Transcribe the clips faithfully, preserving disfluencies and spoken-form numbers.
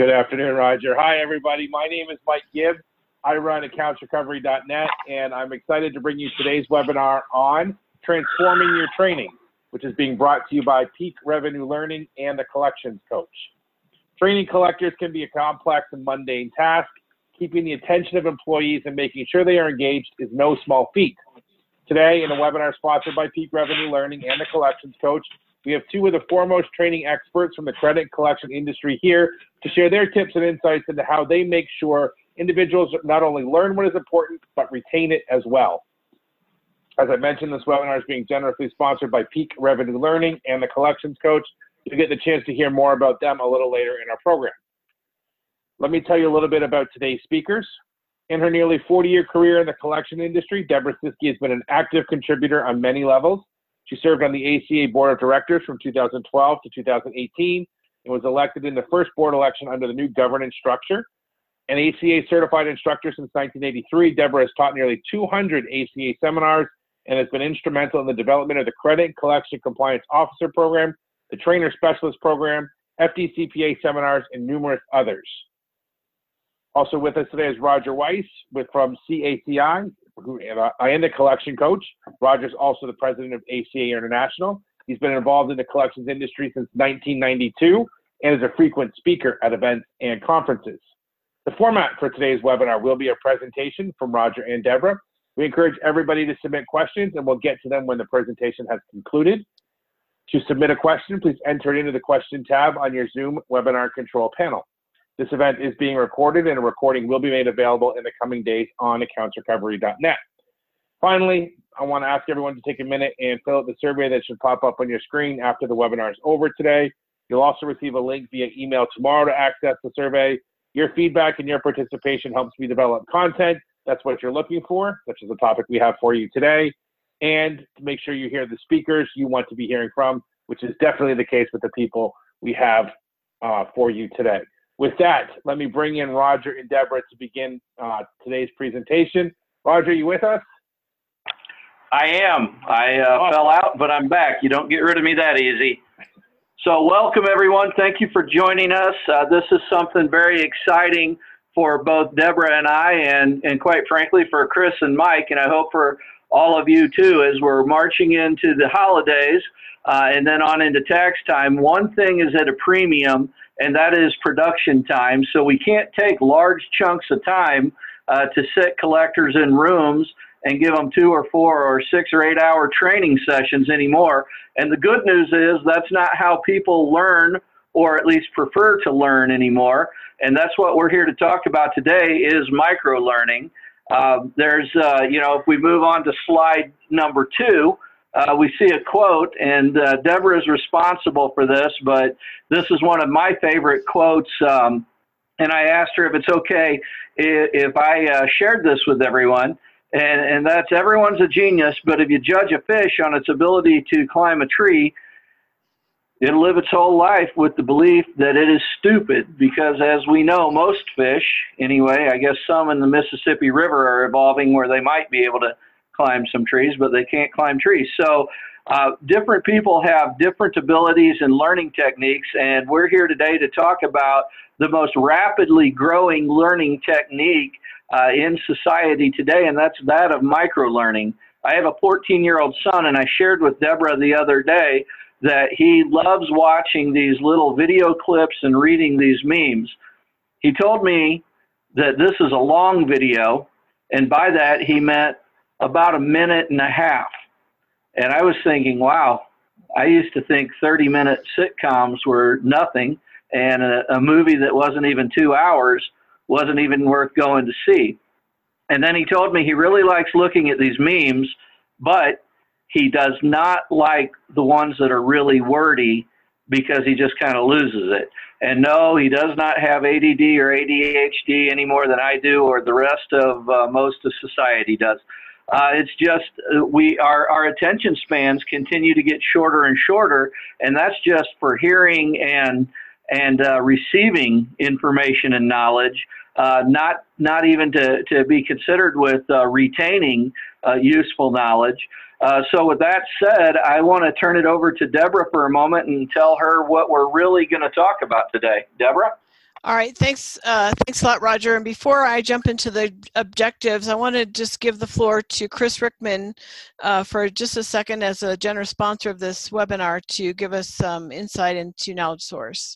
Good afternoon, Roger. Hi, everybody. My name is Mike Gibb. I run accounts recovery dot net, and I'm excited to bring you today's webinar on transforming your training, which is being brought to you by Peak Revenue Learning and the Collections Coach. Training collectors can be a complex and mundane task. Keeping the attention of employees and making sure they are engaged is no small feat. Today, in a webinar sponsored by Peak Revenue Learning and the Collections Coach, we have two of the foremost training experts from the credit collection industry here to share their tips and insights into how they make sure individuals not only learn what is important, but retain it as well. As I mentioned, this webinar is being generously sponsored by Peak Revenue Learning and the Collections Coach. You'll get the chance to hear more about them a little later in our program. Let me tell you a little bit about today's speakers. In her nearly forty-year career in the collection industry, Deborah Siski has been an active contributor on many levels. She served on the A C A Board of Directors from two thousand twelve to two thousand eighteen and was elected in the first board election under the new governance structure. An A C A certified instructor since nineteen eighty-three, Deborah has taught nearly two hundred A C A seminars and has been instrumental in the development of the Credit Collection Compliance Officer Program, the Trainer Specialist Program, F D C P A seminars, and numerous others. Also with us today is Roger Weiss with, from C A C I, who, uh, I am the collection coach. Roger's also the president of A C A International. He's been involved in the collections industry since nineteen ninety-two and is a frequent speaker at events and conferences. The format for today's webinar will be a presentation from Roger and Deborah. We encourage everybody to submit questions, and we'll get to them when the presentation has concluded. To submit a question, please enter it into the question tab on your Zoom webinar control panel. This event is being recorded, and a recording will be made available in the coming days on accounts recovery dot net. Finally, I want to ask everyone to take a minute and fill out the survey that should pop up on your screen after the webinar is over today. You'll also receive a link via email tomorrow to access the survey. Your feedback and your participation helps me develop content. That's what you're looking for, such as the topic we have for you today. And to make sure you hear the speakers you want to be hearing from, which is definitely the case with the people we have uh, for you today. With that, let me bring in Roger and Deborah to begin uh, today's presentation. Roger, are you with us? I am. I uh, awesome. fell out, but I'm back. You don't get rid of me that easy. So welcome, everyone. Thank you for joining us. Uh, this is something very exciting for both Deborah and I, and, and quite frankly, for Chris and Mike, and I hope for all of you too, as we're marching into the holidays uh, and then on into tax time. One thing is at a premium, and that is production time. So we can't take large chunks of time uh, to sit collectors in rooms and give them two or four or six or eight hour training sessions anymore. And the good news is that's not how people learn, or at least prefer to learn anymore. And that's what we're here to talk about today is micro learning. Uh, there's, uh, you know, if we move on to slide number two, Uh, we see a quote, and uh, Deborah is responsible for this, but this is one of my favorite quotes, um, and I asked her if it's okay if, if I uh, shared this with everyone, and, and that's everyone's a genius, but if you judge a fish on its ability to climb a tree, it'll live its whole life with the belief that it is stupid, because as we know, most fish, anyway, I guess some in the Mississippi River are evolving where they might be able to climb some trees, but they can't climb trees. So uh, different people have different abilities and learning techniques, and we're here today to talk about the most rapidly growing learning technique uh, in society today, and that's that of micro-learning. I have a fourteen-year-old son, and I shared with Deborah the other day that he loves watching these little video clips and reading these memes. He told me that this is a long video, and by that he meant about a minute and a half. And I was thinking, wow, I used to think thirty minute sitcoms were nothing, and a, a movie that wasn't even two hours wasn't even worth going to see. And then he told me he really likes looking at these memes, but he does not like the ones that are really wordy because he just kind of loses it. And no, he does not have A D D or A D H D any more than I do or the rest of uh, most of society does. Uh, it's just uh, we our, our attention spans continue to get shorter and shorter, and that's just for hearing and and uh, receiving information and knowledge, uh, not not even to, to be considered with uh, retaining uh, useful knowledge. Uh, so with that said, I want to turn it over to Deborah for a moment and tell her what we're really going to talk about today. Deborah? All right, thanks, uh, thanks a lot, Roger. And before I jump into the objectives, I want to just give the floor to Chris Rickman uh, for just a second as a generous sponsor of this webinar to give us some insight into Knowledge Source.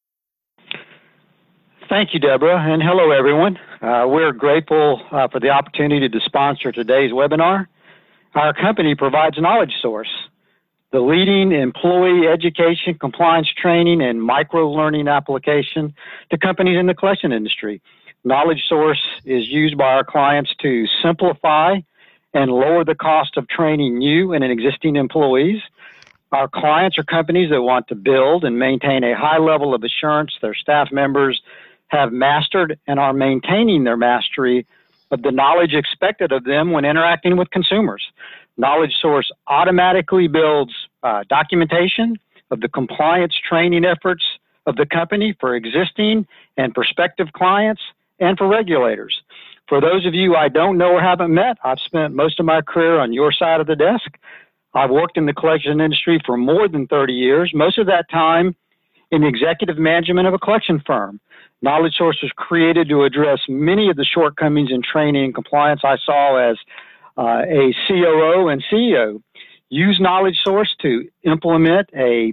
Thank you, Deborah, and hello, everyone. Uh, we're grateful uh, for the opportunity to sponsor today's webinar. Our company provides Knowledge Source, the leading employee education, compliance training, and micro-learning application to companies in the collection industry. Knowledge Source is used by our clients to simplify and lower the cost of training new and existing employees. Our clients are companies that want to build and maintain a high level of assurance their staff members have mastered and are maintaining their mastery of the knowledge expected of them when interacting with consumers. Knowledge Source automatically builds uh, documentation of the compliance training efforts of the company for existing and prospective clients and for regulators. For those of you I don't know or haven't met, I've spent most of my career on your side of the desk. I've worked in the collection industry for more than thirty years, most of that time in the executive management of a collection firm. Knowledge Source was created to address many of the shortcomings in training and compliance I saw as uh, a C O O and C E O. Use Knowledge Source to implement a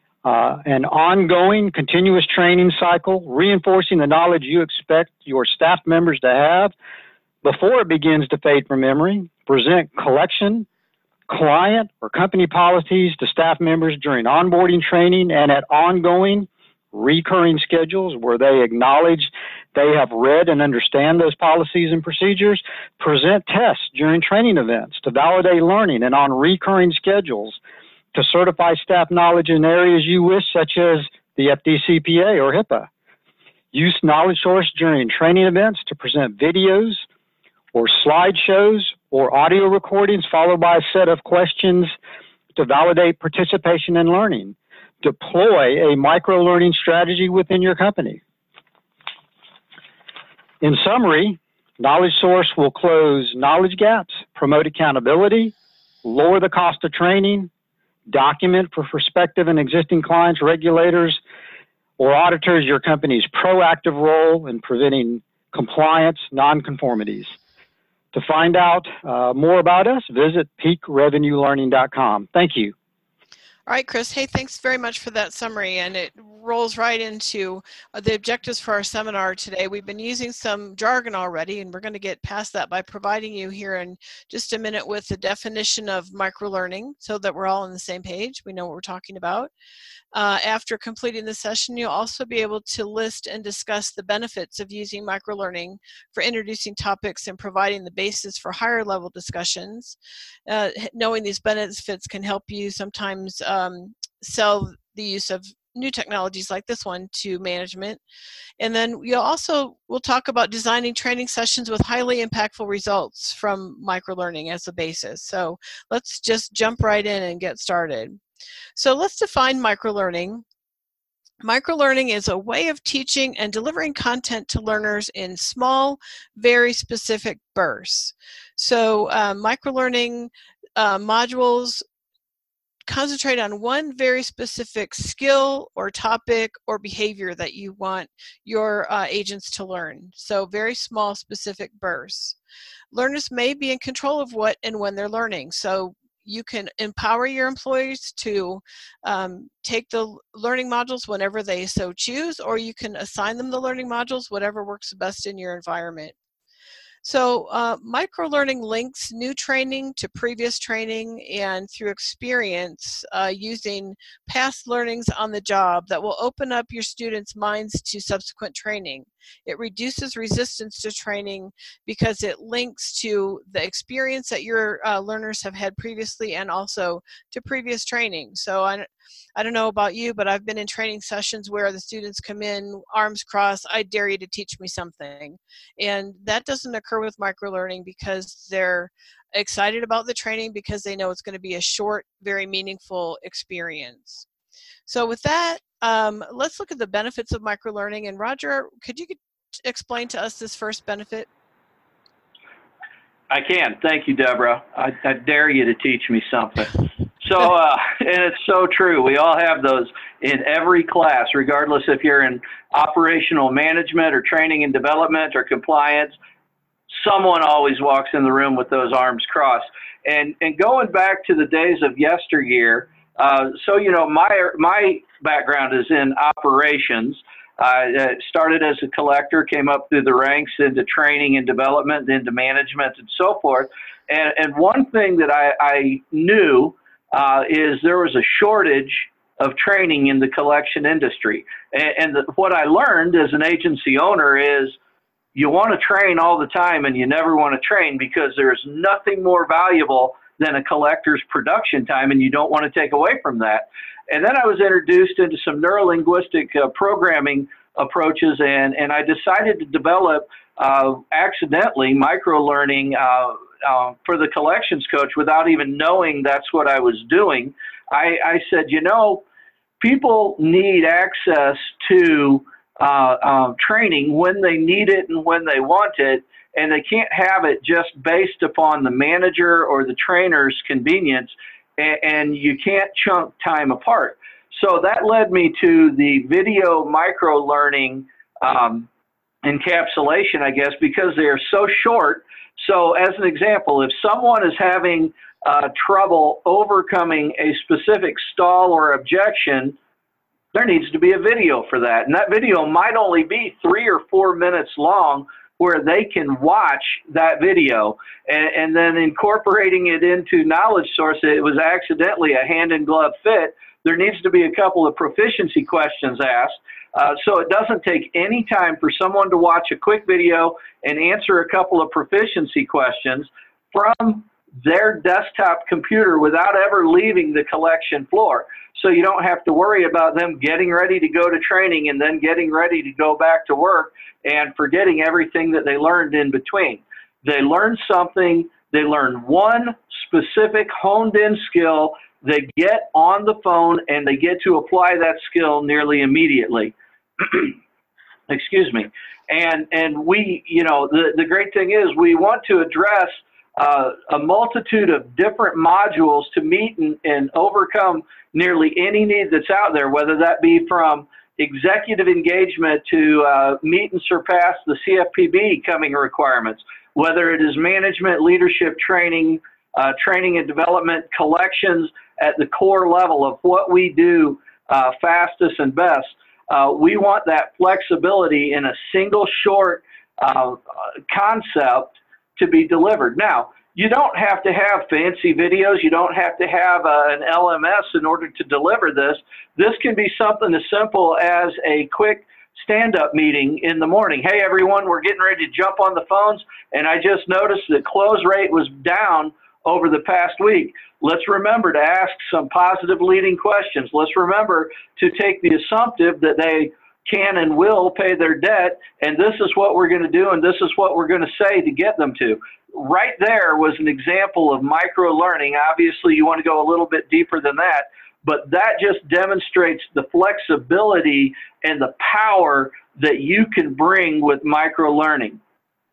uh, an ongoing continuous training cycle, reinforcing the knowledge you expect your staff members to have before it begins to fade from memory. Present collection, client, or company policies to staff members during onboarding training and at ongoing recurring schedules where they acknowledge they have read and understand those policies and procedures. Present tests during training events to validate learning and on recurring schedules to certify staff knowledge in areas you wish, such as the F D C P A or HIPAA. Use Knowledge Source during training events to present videos or slideshows or audio recordings followed by a set of questions to validate participation in learning. Deploy a micro-learning strategy within your company. In summary, Knowledge Source will close knowledge gaps, promote accountability, lower the cost of training, document for prospective and existing clients, regulators, or auditors your company's proactive role in preventing compliance nonconformities. To find out uh, more about us, visit peak revenue learning dot com. Thank you. All right, Chris. Hey, thanks very much for that summary, and it rolls right into uh, the objectives for our seminar today. We've been using some jargon already, and we're going to get past that by providing you here in just a minute with the definition of microlearning so that we're all on the same page. We know what we're talking about. Uh, after completing the session, you'll also be able to list and discuss the benefits of using microlearning for introducing topics and providing the basis for higher level discussions. Uh, knowing these benefits can help you sometimes um, sell the use of new technologies like this one to management. And then you'll also, we'll talk about designing training sessions with highly impactful results from microlearning as a basis. So let's just jump right in and get started. So let's define microlearning. Microlearning is a way of teaching and delivering content to learners in small, very specific bursts. So uh, microlearning uh, modules concentrate on one very specific skill or topic or behavior that you want your uh, agents to learn. So very small, specific bursts. Learners may be in control of what and when they're learning. So you can empower your employees to um, take the learning modules whenever they so choose, or you can assign them the learning modules, whatever works best in your environment. So uh, microlearning links new training to previous training and through experience uh, using past learnings on the job that will open up your students' minds to subsequent training. It reduces resistance to training because it links to the experience that your uh, learners have had previously and also to previous training. So I, I don't know about you, but I've been in training sessions where the students come in, arms crossed, I dare you to teach me something. And that doesn't occur with microlearning because they're excited about the training because they know it's going to be a short, very meaningful experience. So with that, um, let's look at the benefits of microlearning. And Roger, could you explain to us this first benefit? I can. Thank you, Deborah. I, I dare you to teach me something. So, uh, and it's so true. We all have those in every class, regardless if you're in operational management or training and development or compliance. Someone always walks in the room with those arms crossed. And and going back to the days of yesteryear, uh, so, you know, my, my background is in operations. I uh, started as a collector, came up through the ranks into training and development, into management and so forth. And, and one thing that I, I knew uh, is there was a shortage of training in the collection industry. And, and the, what I learned as an agency owner is you want to train all the time and you never want to train, because there's nothing more valuable than a collector's production time, and you don't want to take away from that. And then I was introduced into some neurolinguistic uh, programming approaches, and, and I decided to develop uh, accidentally micro-learning uh, uh, for the collections coach without even knowing that's what I was doing. I, I said, you know, people need access to uh, uh, training when they need it and when they want it, and they can't have it just based upon the manager or the trainer's convenience, and, and you can't chunk time apart. So that led me to the video micro-learning um, encapsulation, I guess, because they are so short. So as an example, if someone is having uh, trouble overcoming a specific stall or objection, there needs to be a video for that. And that video might only be three or four minutes long, where they can watch that video, and, and then incorporating it into Knowledge Source. It was accidentally a hand-in-glove fit. There needs to be a couple of proficiency questions asked, uh, so it doesn't take any time for someone to watch a quick video and answer a couple of proficiency questions from their desktop computer without ever leaving the collection floor. So you don't have to worry about them getting ready to go to training and then getting ready to go back to work and forgetting everything that they learned in between. They learn something, they learn one specific honed-in skill, they get on the phone and they get to apply that skill nearly immediately. Excuse me. And, and we, you know, the, the great thing is we want to address Uh, a multitude of different modules to meet and, and overcome nearly any need that's out there, whether that be from executive engagement to uh, meet and surpass the C F P B coming requirements, whether it is management, leadership training, uh, training and development, collections at the core level of what we do uh, fastest and best. Uh, we want that flexibility in a single short uh, concept to be delivered. Now, you don't have to have fancy videos. You don't have to have uh, an L M S in order to deliver this. This can be something as simple as a quick stand-up meeting in the morning. Hey, everyone, we're getting ready to jump on the phones, and I just noticed that close rate was down over the past week. Let's remember to ask some positive leading questions. Let's remember to take the assumptive that they can and will pay their debt, and this is what we're going to do, and this is what we're going to say to get them to. Right there was an example of micro-learning. Obviously, you want to go a little bit deeper than that, but that just demonstrates the flexibility and the power that you can bring with micro-learning.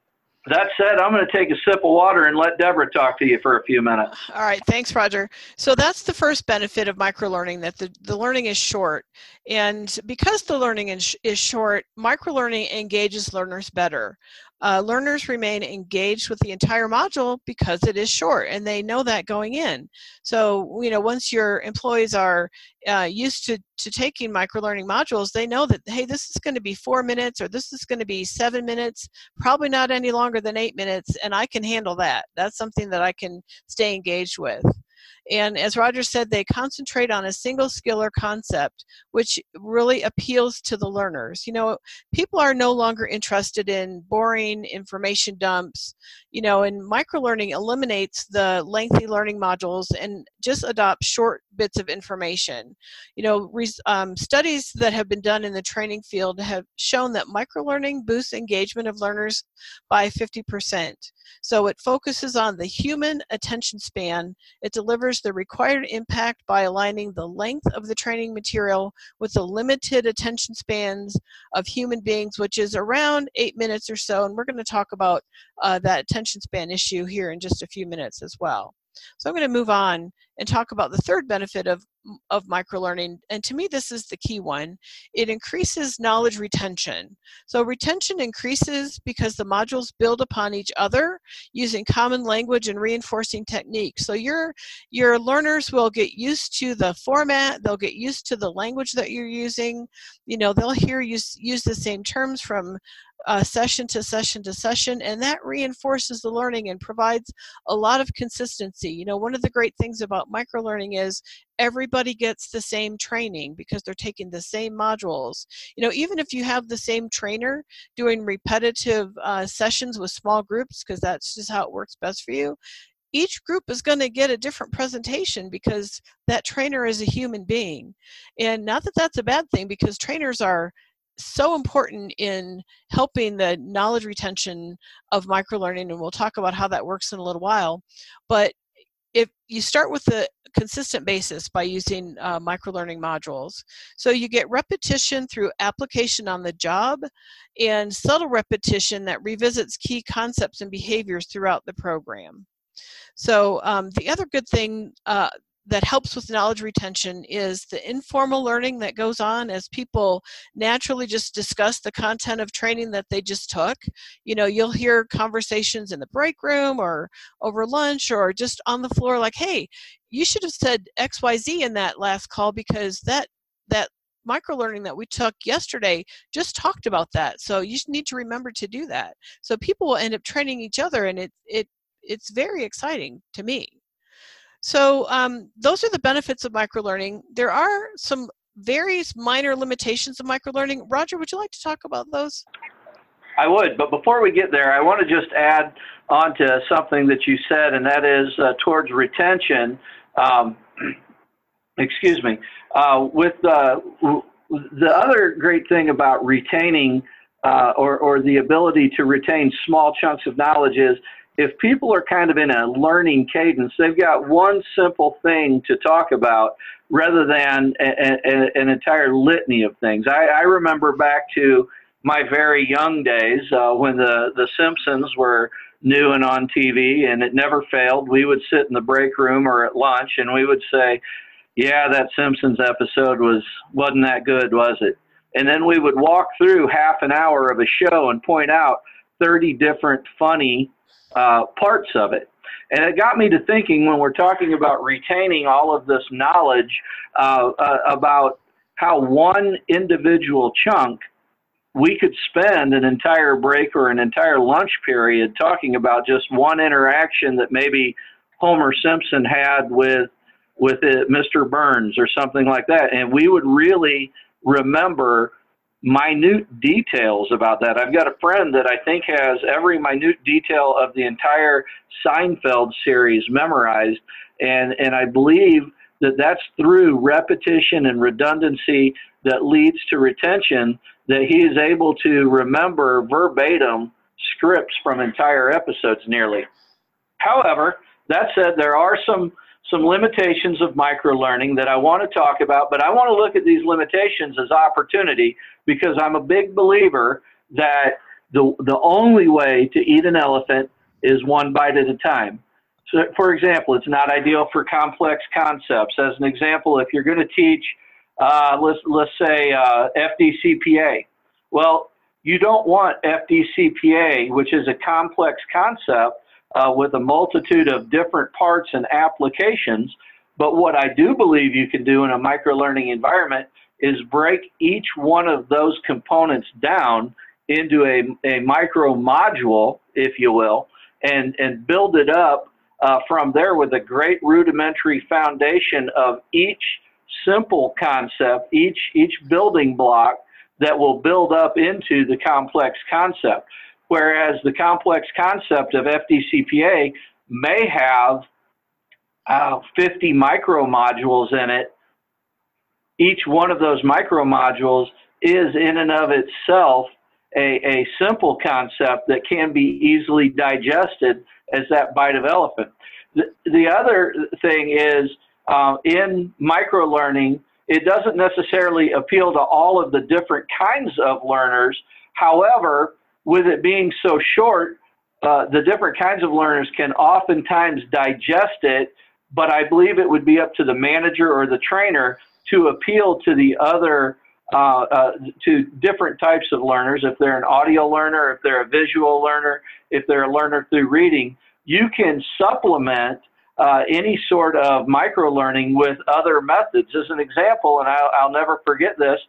That said, I'm going to take a sip of water and let Deborah talk to you for a few minutes. All right, thanks, Roger. So that's the first benefit of microlearning, that the, the learning is short. And because the learning is, is short, microlearning engages learners better. Uh, learners remain engaged with the entire module because it is short, and they know that going in. So, you know, once your employees are uh, used to, to taking microlearning modules, they know that, hey, this is going to be four minutes or this is going to be seven minutes, probably not any longer than eight minutes, and I can handle that. That's something that I can stay engaged with. And as Roger said, they concentrate on a single skill or concept, which really appeals to the learners. You know, people are no longer interested in boring information dumps, you know, and microlearning eliminates the lengthy learning modules and just adopts short bits of information. You know, res, um, studies that have been done in the training field have shown that microlearning boosts engagement of learners by fifty percent. So it focuses on the human attention span. It delivers the required impact by aligning the length of the training material with the limited attention spans of human beings, which is around eight minutes or so. And we're going to talk about uh, that attention span issue here in just a few minutes as well. So I'm going to move on and talk about the third benefit of of microlearning, and to me this is the key one, it increases knowledge retention. So retention increases because the modules build upon each other using common language and reinforcing techniques. So your, your learners will get used to the format, they'll get used to the language that you're using, you know, they'll hear you use the same terms from Uh, session to session to session, and that reinforces the learning and provides a lot of consistency. You know, one of the great things about microlearning is everybody gets the same training because they're taking the same modules. You know, even if you have the same trainer doing repetitive uh, sessions with small groups, because that's just how it works best for you, each group is going to get a different presentation because that trainer is a human being. And not that that's a bad thing, because trainers are so important in helping the knowledge retention of microlearning, and we'll talk about how that works in a little while. But if you start with the consistent basis by using uh, microlearning modules, so you get repetition through application on the job and subtle repetition that revisits key concepts and behaviors throughout the program. So um, the other good thing uh, that helps with knowledge retention is the informal learning that goes on as people naturally just discuss the content of training that they just took. You know, you'll hear conversations in the break room or over lunch or just on the floor like, hey, you should have said X Y Z in that last call because that, that microlearning that we took yesterday just talked about that. So you need to remember to do that. So people will end up training each other, and it, it, it's very exciting to me. So um, those are the benefits of microlearning. There are some various minor limitations of microlearning. Roger, would you like to talk about those? I would, but before we get there, I want to just add on to something that you said, and that is uh, towards retention. Um, excuse me. Uh, with uh, the other great thing about retaining uh, or, or the ability to retain small chunks of knowledge is if people are kind of in a learning cadence, they've got one simple thing to talk about rather than a, a, an entire litany of things. I, I remember back to my very young days uh, when the, the Simpsons were new and on T V, and it never failed. We would sit in the break room or at lunch, and we would say, yeah, that Simpsons episode was, wasn't that good, was it? And then we would walk through half an hour of a show and point out thirty different funny uh, parts of it. And it got me to thinking, when we're talking about retaining all of this knowledge uh, uh, about how one individual chunk, we could spend an entire break or an entire lunch period talking about just one interaction that maybe Homer Simpson had with with it, Mister Burns or something like that. And we would really remember minute details about that. I've got a friend that I think has every minute detail of the entire Seinfeld series memorized. And, and I believe that that's through repetition and redundancy that leads to retention, that he is able to remember verbatim scripts from entire episodes nearly. However, that said, there are some some limitations of microlearning that I want to talk about, but I want to look at these limitations as opportunity, because I'm a big believer that the, the only way to eat an elephant is one bite at a time. So, for example, it's not ideal for complex concepts. As an example, if you're going to teach, uh, let's, let's say, uh, F D C P A, well, you don't want F D C P A, which is a complex concept, Uh, with a multitude of different parts and applications. But what I do believe you can do in a microlearning environment is break each one of those components down into a, a micro module, if you will, and, and build it up uh, from there with a great rudimentary foundation of each simple concept, each, each building block that will build up into the complex concept. Whereas the complex concept of F D C P A may have uh, fifty micro modules in it. Each one of those micro modules is in and of itself a, a simple concept that can be easily digested as that bite of elephant. The, the other thing is uh, in micro learning, it doesn't necessarily appeal to all of the different kinds of learners. However, with it being so short, uh, the different kinds of learners can oftentimes digest it but I believe it would be up to the manager or the trainer to appeal to the other, uh, uh, to different types of learners. If they're an audio learner, if they're a visual learner, if they're a learner through reading, you can supplement uh, any sort of micro-learning with other methods. As an example, and I'll, I'll never forget this,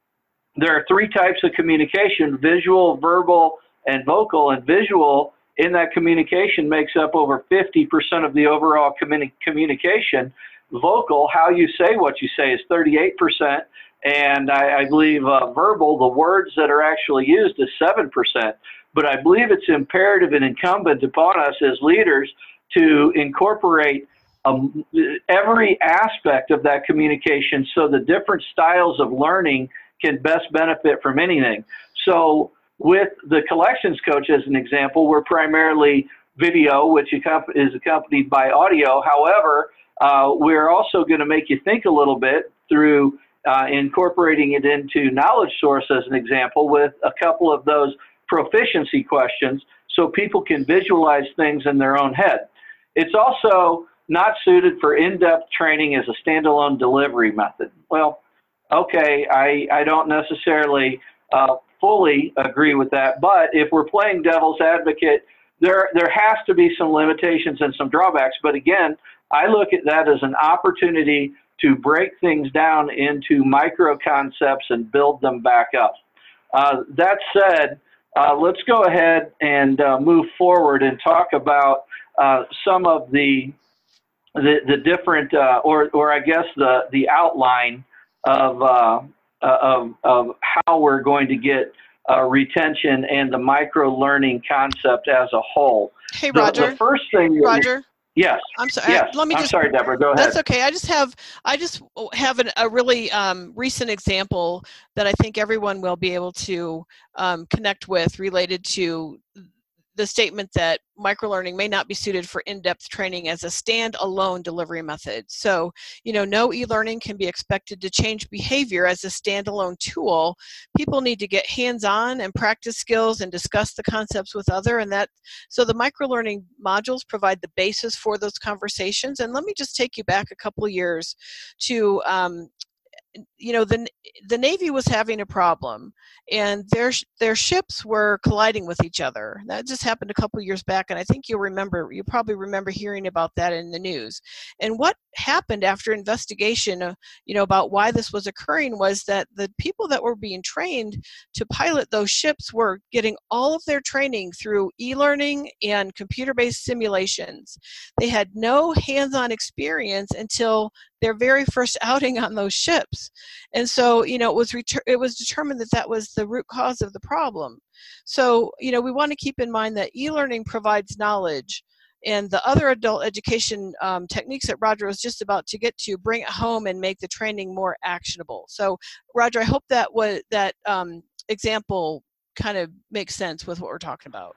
there are three types of communication: visual, verbal, and vocal. And visual in that communication makes up over fifty percent of the overall communi communication. Vocal, how you say what you say, is thirty-eight percent. And I, I believe uh, verbal, the words that are actually used, is seven percent. But I believe it's imperative and incumbent upon us as leaders to incorporate um, every aspect of that communication so the different styles of learning can best benefit from anything. So with the collections coach, as an example, we're primarily video, which is accompanied by audio. However, uh, we're also going to make you think a little bit through uh, incorporating it into Knowledge Source, as an example, with a couple of those proficiency questions so people can visualize things in their own head. It's also not suited for in-depth training as a standalone delivery method. Well, okay, I, I don't necessarily uh, fully agree with that, but if we're playing devil's advocate, there, there has to be some limitations and some drawbacks. But again, I look at that as an opportunity to break things down into micro concepts and build them back up. Uh, that said, uh, let's go ahead and uh, move forward and talk about uh, some of the, the, the different, uh, or, or I guess the, the outline of, uh, of, of how we're going to get uh, retention and the micro-learning concept as a whole. Hey, The, Roger. the first thing. Roger. Yes. I'm sorry. Yes. Let me I'm just, sorry, Deborah. Go ahead. That's okay. I just have I just have an, a really um, recent example that I think everyone will be able to um, connect with, related to the statement that microlearning may not be suited for in-depth training as a standalone delivery method. So, you know, no e-learning can be expected to change behavior as a standalone tool. People need to get hands-on and practice skills and discuss the concepts with other, and that, so the microlearning modules provide the basis for those conversations. And let me just take you back a couple of years to, um, you know, the the Navy was having a problem, and their their ships were colliding with each other. That just happened a couple of years back, and I think you'll remember, you probably remember hearing about that in the news. And what happened after investigation, uh, you know, about why this was occurring, was that the people that were being trained to pilot those ships were getting all of their training through e-learning and computer-based simulations. They had no hands-on experience until their very first outing on those ships. And so, you know, it was it was determined that that was the root cause of the problem. So, you know, we want to keep in mind that e-learning provides knowledge, and the other adult education um, techniques that Roger was just about to get to bring it home and make the training more actionable. So, Roger, I hope that was, that um, example kind of makes sense with what we're talking about.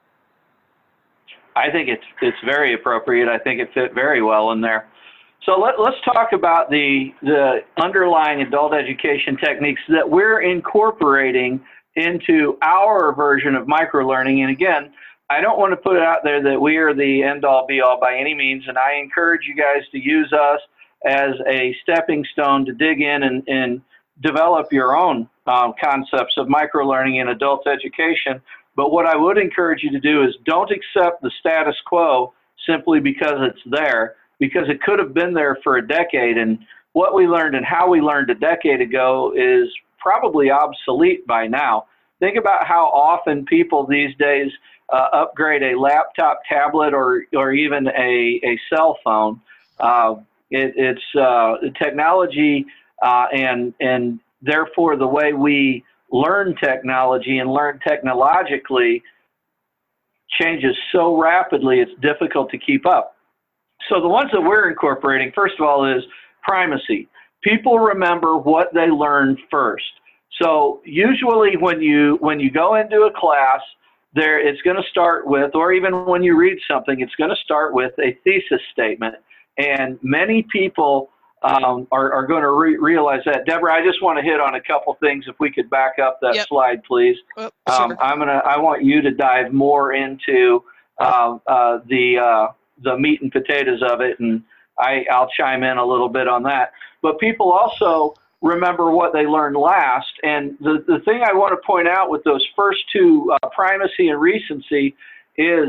I think it's it's very appropriate. I think it fit very well in there. So let, let's talk about the, the underlying adult education techniques that we're incorporating into our version of microlearning. And again, I don't want to put it out there that we are the end-all be-all by any means, and I encourage you guys to use us as a stepping stone to dig in and, and develop your own um, concepts of microlearning in adult education. But what I would encourage you to do is don't accept the status quo simply because it's there, because it could have been there for a decade, and what we learned and how we learned a decade ago is probably obsolete by now. Think about how often people these days uh, upgrade a laptop, tablet, or, or even a, a cell phone. Uh, it, it's uh, technology uh, and, and therefore the way we learn technology and learn technologically changes so rapidly it's difficult to keep up. So the ones that we're incorporating, first of all, is primacy. People remember what they learned first. So usually when you when you go into a class, there it's going to start with, or even when you read something, it's going to start with a thesis statement. And many people um, are, are going to re realize that. Deborah, I just want to hit on a couple things. If we could back up that Yep. slide, please. Oh, Um, sure. I'm gonna. I want you to dive more into uh, uh, the uh, the meat and potatoes of it, and I, I'll chime in a little bit on that. But people also remember what they learned last. And the, the thing I want to point out with those first two, uh, primacy and recency, is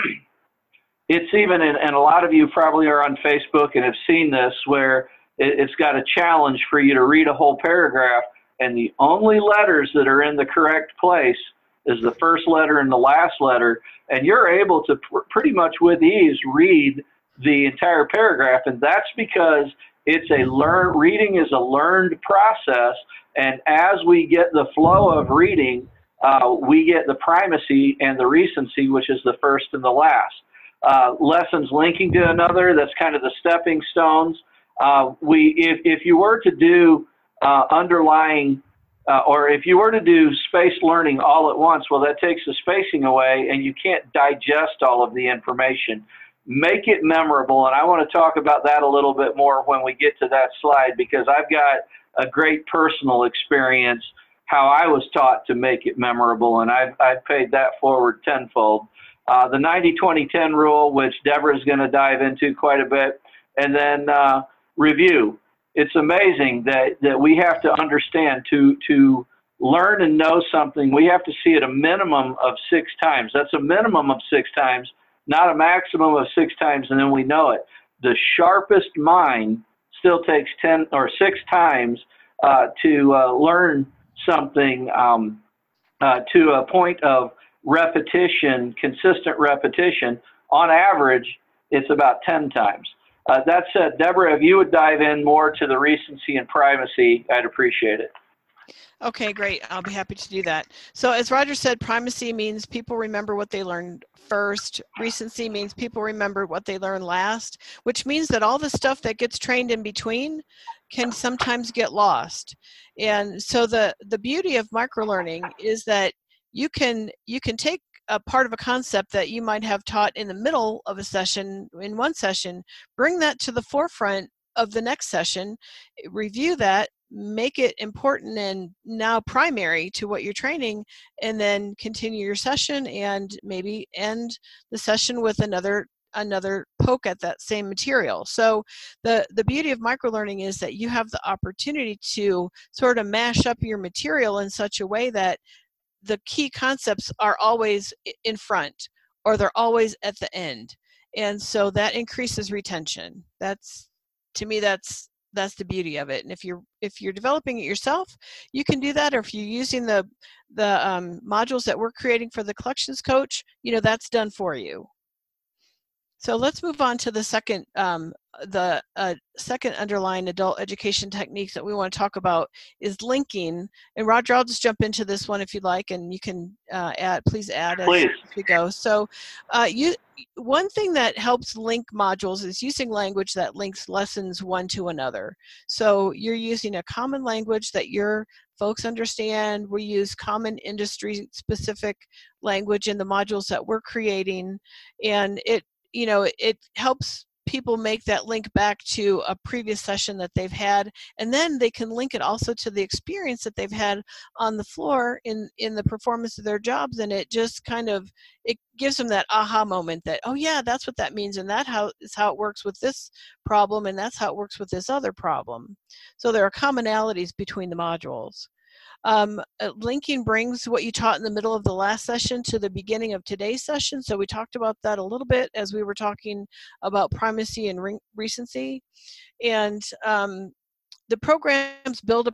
it's even, in, and a lot of you probably are on Facebook and have seen this, where it, it's got a challenge for you to read a whole paragraph, and the only letters that are in the correct place is the first letter and the last letter, and you're able to pr pretty much with ease read the entire paragraph. And that's because it's a learn, reading is a learned process, and as we get the flow of reading, uh, we get the primacy and the recency, which is the first and the last. Uh, lessons linking to another, that's kind of the stepping stones. Uh, we, if, if you were to do uh, underlying, uh, or if you were to do spaced learning all at once, well, that takes the spacing away, and you can't digest all of the information. Make it memorable, and I want to talk about that a little bit more when we get to that slide, because I've got a great personal experience how I was taught to make it memorable, and I've, I've paid that forward tenfold. Uh, the ninety twenty ten rule, which Deborah is going to dive into quite a bit, and then uh, review. It's amazing that, that we have to understand to, to learn and know something, we have to see it a minimum of six times. That's a minimum of six times, not a maximum of six times, and then we know it. The sharpest mind still takes ten or six times uh, to uh, learn something um, uh, to a point of repetition, consistent repetition. On average, it's about ten times. Uh, that said, Deborah, if you would dive in more to the recency and primacy, I'd appreciate it. Okay, great. I'll be happy to do that. So as Roger said, primacy means people remember what they learned first. Recency means people remember what they learned last, which means that all the stuff that gets trained in between can sometimes get lost. And so the, the beauty of microlearning is that you can, you can take a part of a concept that you might have taught in the middle of a session, in one session, bring that to the forefront of the next session, review that, make it important and now primary to what you're training, and then continue your session and maybe end the session with another another poke at that same material. So the the beauty of microlearning is that you have the opportunity to sort of mash up your material in such a way that the key concepts are always in front, or they're always at the end. And so that increases retention. That's, to me, that's that's the beauty of it. And if you're if you're developing it yourself, you can do that. Or if you're using the the um, modules that we're creating for the collections coach, you know, that's done for you. So let's move on to the second um, the uh, second underlying adult education techniques that we want to talk about is linking. And Roger, I'll just jump into this one if you'd like, and you can uh, add, please add as, Please. as we go. So uh, you, one thing that helps link modules is using language that links lessons one to another. So you're using a common language that your folks understand. We use common industry specific language in the modules that we're creating, and it you know, it helps people make that link back to a previous session that they've had, and then they can link it also to the experience that they've had on the floor in, in the performance of their jobs, and it just kind of, it gives them that aha moment that, oh yeah, that's what that means, and that how is how it works with this problem, and that's how it works with this other problem. So there are commonalities between the modules. Um, linking brings what you taught in the middle of the last session to the beginning of today's session. So we talked about that a little bit as we were talking about primacy and re recency. And um, the programs build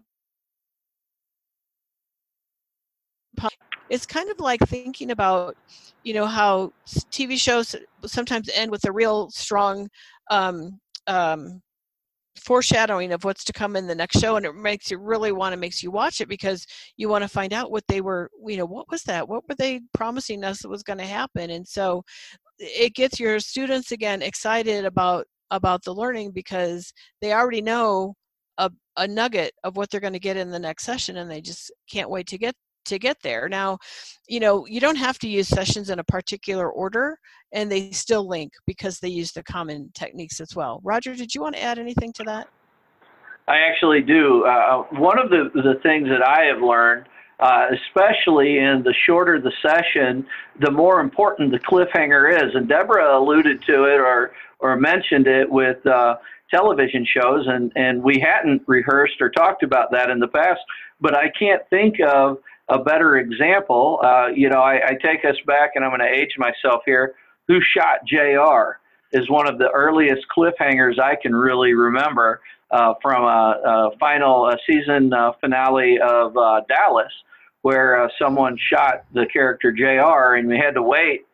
upon, it's kind of like thinking about, you know, how T V shows sometimes end with a real strong um, um, foreshadowing of what's to come in the next show, and it makes you really want to makes you watch it because you want to find out what they were, you know, what was that, what were they promising us that was going to happen. And so it gets your students again excited about about the learning because they already know a, a nugget of what they're going to get in the next session, and they just can't wait to get to get there. Now, you know, you don't have to use sessions in a particular order, and they still link because they use the common techniques as well. Roger, did you want to add anything to that? I actually do. Uh, one of the, the things that I have learned, uh, especially in the shorter the session, the more important the cliffhanger is. And Deborah alluded to it or, or mentioned it with uh, television shows, and, and we hadn't rehearsed or talked about that in the past, but I can't think of a better example. Uh, you know, I, I take us back, and I'm going to age myself here. Who Shot J R is one of the earliest cliffhangers I can really remember uh, from a, a final a season uh, finale of uh, Dallas, where uh, someone shot the character J R, and we had to wait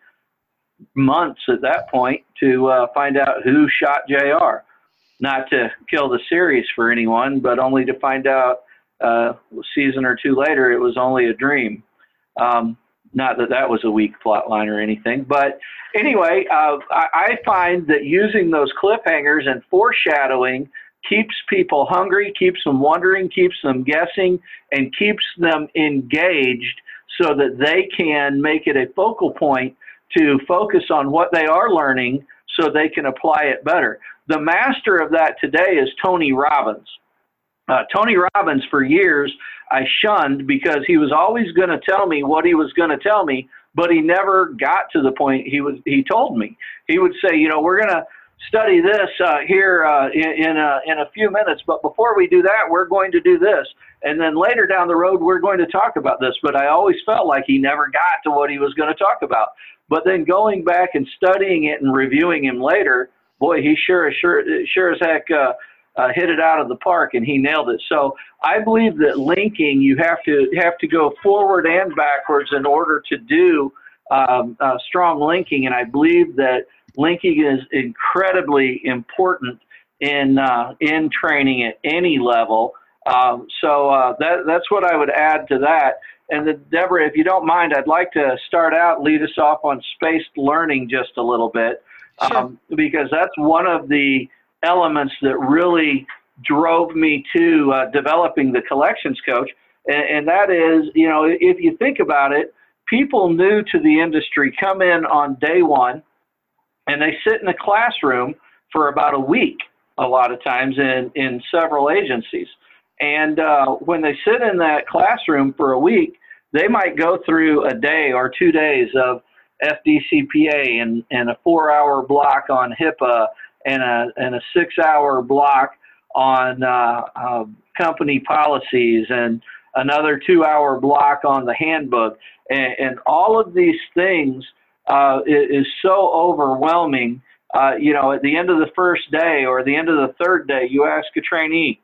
months at that point to uh, find out who shot J R. Not to kill the series for anyone, but only to find out uh, a season or two later it was only a dream. Um, not that that was a weak plot line or anything, but anyway, uh, I, I find that using those cliffhangers and foreshadowing keeps people hungry, keeps them wondering, keeps them guessing, and keeps them engaged so that they can make it a focal point to focus on what they are learning so they can apply it better. The master of that today is Tony Robbins. Uh, Tony Robbins, for years, I shunned because he was always going to tell me what he was going to tell me, but he never got to the point he was. He told me. He would say, you know, we're going to study this uh, here uh, in in a, in a few minutes, but before we do that, we're going to do this. And then later down the road, we're going to talk about this. But I always felt like he never got to what he was going to talk about. But then going back and studying it and reviewing him later, boy, he sure, sure, sure as heck uh, uh, hit it out of the park, and he nailed it. So I believe that linking, you have to have to go forward and backwards in order to do um, uh, strong linking. And I believe that linking is incredibly important in uh, in training at any level. Um, so uh, that that's what I would add to that. And then, Deborah, if you don't mind, I'd like to start out, lead us off on spaced learning just a little bit, Sure. um, because that's one of the elements that really drove me to uh, developing the collections coach. And, and that is, you know, if you think about it, people new to the industry come in on day one, and they sit in a classroom for about a week, a lot of times in, in several agencies. And uh, when they sit in that classroom for a week, they might go through a day or two days of F D C P A and, and a four-hour block on HIPAA and a, and a six-hour block on uh, uh, company policies and another two-hour block on the handbook. And, and all of these things uh, is, is so overwhelming. Uh, you know, at the end of the first day or the end of the third day, you ask a trainee,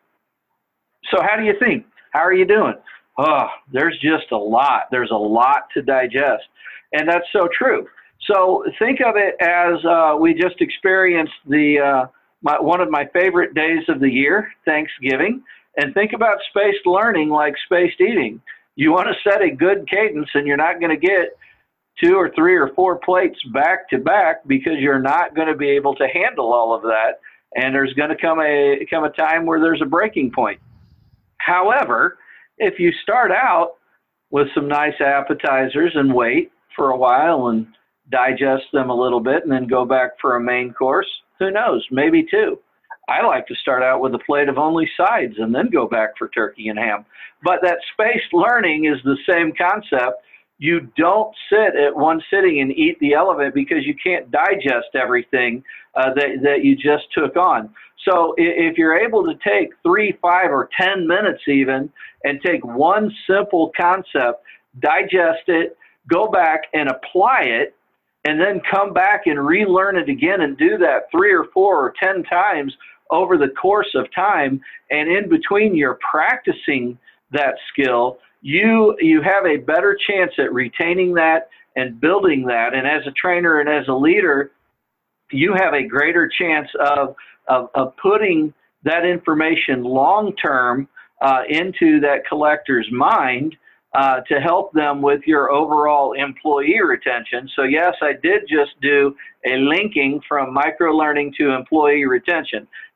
so how do you think? How are you doing? Oh, there's just a lot. There's a lot to digest. And that's so true. So think of it as uh, we just experienced the uh, my, one of my favorite days of the year, Thanksgiving. And think about spaced learning like spaced eating. You want to set a good cadence, and you're not going to get two or three or four plates back to back because you're not going to be able to handle all of that. And there's going to come a, come a time where there's a breaking point. However, if you start out with some nice appetizers and wait for a while and digest them a little bit and then go back for a main course, who knows, maybe two. I like to start out with a plate of only sides and then go back for turkey and ham. But that spaced learning is the same concept. You don't sit at one sitting and eat the elephant because you can't digest everything uh, that, that you just took on. So if you're able to take three, five, or ten minutes even and take one simple concept, digest it, go back and apply it, and then come back and relearn it again and do that three or four or ten times over the course of time, and in between you're practicing that skill, you you have a better chance at retaining that and building that. And as a trainer and as a leader, you have a greater chance of of, of putting that information long-term uh, into that collector's mind uh, to help them with your overall employee retention. So yes, I did just do a linking from micro-learning to employee retention.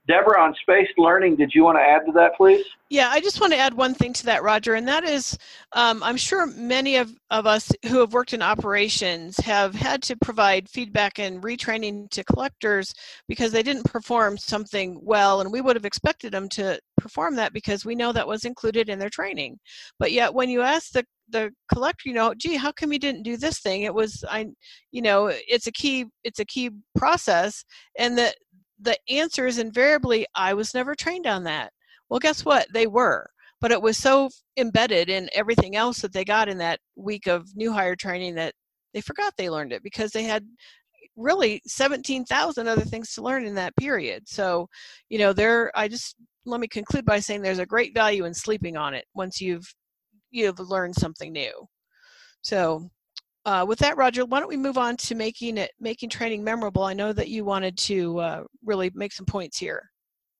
Deborah, on spaced learning, did you want to add to that, please? Yeah, I just want to add one thing to that, Roger, and that is um, I'm sure many of, of us who have worked in operations have had to provide feedback and retraining to collectors because they didn't perform something well, and we would have expected them to perform that because we know that was included in their training. But yet when you ask the the collector, you know, gee, how come you didn't do this thing? It was, I, you know, it's a key, it's a key process, and the the answer is invariably, I was never trained on that. Well, guess what? They were, but it was so embedded in everything else that they got in that week of new hire training that they forgot they learned it because they had really seventeen thousand other things to learn in that period. So, you know, there, I just, let me conclude by saying there's a great value in sleeping on it once you've, you've learned something new. So uh, with that, Roger, why don't we move on to making it, making training memorable? I know that you wanted to uh, really make some points here.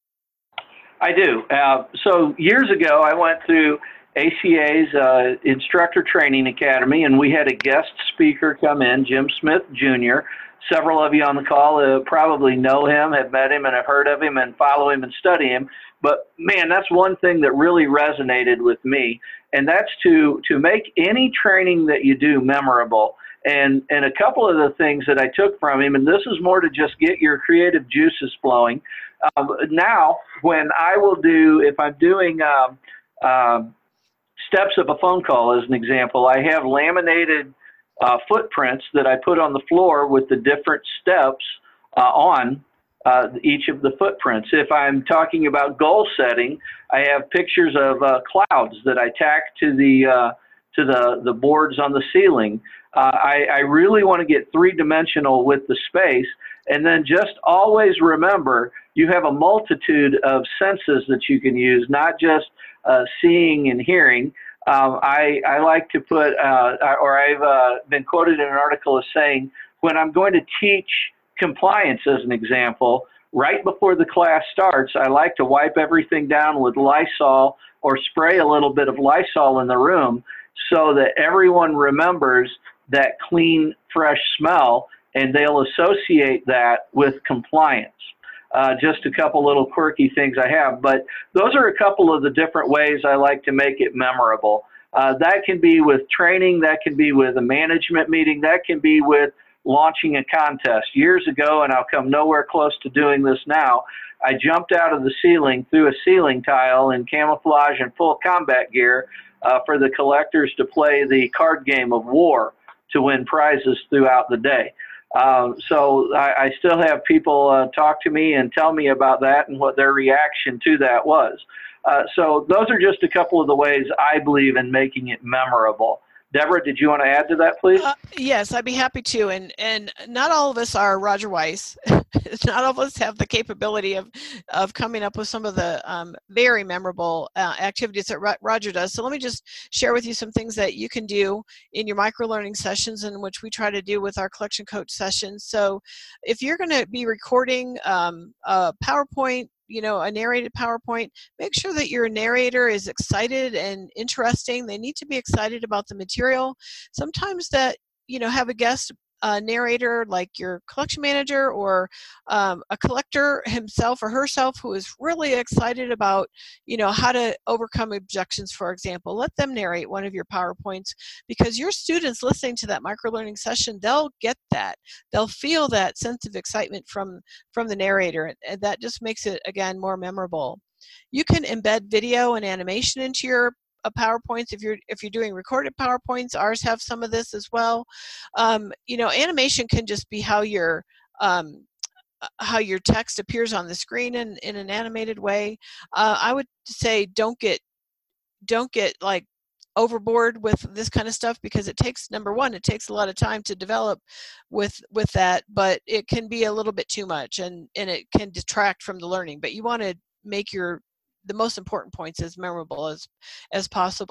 I do. Uh, so years ago, I went through A C A's uh, Instructor Training Academy, and we had a guest speaker come in, Jim Smith Junior Several of you on the call uh, probably know him, have met him, and have heard of him and follow him and study him. But, man, that's one thing that really resonated with me, and that's to, to make any training that you do memorable. And, and a couple of the things that I took from him, and this is more to just get your creative juices flowing. Um, now, when I will do, if I'm doing um, uh, steps of a phone call as an example, I have laminated uh, footprints that I put on the floor with the different steps uh, on uh, each of the footprints. If I'm talking about goal setting, I have pictures of uh, clouds that I tack to the uh, to the, the boards on the ceiling. Uh, I, I really want to get three-dimensional with the space, and then just always remember you have a multitude of senses that you can use, not just uh, seeing and hearing. Um, I, I like to put, uh, or I've uh, been quoted in an article as saying, when I'm going to teach compliance as an example, right before the class starts, I like to wipe everything down with Lysol or spray a little bit of Lysol in the room so that everyone remembers that clean, fresh smell, and they'll associate that with compliance. Uh, just a couple little quirky things I have, but those are a couple of the different ways I like to make it memorable. Uh, that can be with training, that can be with a management meeting, that can be with launching a contest. Years ago, and I'll come nowhere close to doing this now, I jumped out of the ceiling through a ceiling tile in camouflage and full combat gear uh, for the collectors to play the card game of war to win prizes throughout the day. Um, so I, I still have people uh, talk to me and tell me about that and what their reaction to that was. Uh, so those are just a couple of the ways I believe in making it memorable. Deborah, did you want to add to that, please? Uh, yes, I'd be happy to. And and not all of us are Roger Weiss. Not all of us have the capability of of coming up with some of the um, very memorable uh, activities that Ro Roger does. So let me just share with you some things that you can do in your micro-learning sessions, and which we try to do with our collection coach sessions. So if you're going to be recording um, a PowerPoint, you know, a narrated PowerPoint, make sure that your narrator is excited and interesting. They need to be excited about the material. Sometimes that, you know, have a guest uh, narrator like your collection manager or um, a collector himself or herself who is really excited about, you know, how to overcome objections, for example. Let them narrate one of your PowerPoints, because your students listening to that micro-learning session, they'll get that. They'll feel that sense of excitement from, from the narrator, and that just makes it, again, more memorable. You can embed video and animation into your uh, PowerPoints if you're if you're doing recorded PowerPoints. Ours have some of this as well. Um, you know, animation can just be how your um, how your text appears on the screen in, in an animated way. Uh, I would say don't get don't get like overboard with this kind of stuff, because it takes, number one, it takes a lot of time to develop with with that, but it can be a little bit too much, and and it can detract from the learning. But you want to make your the most important points as memorable as as possible.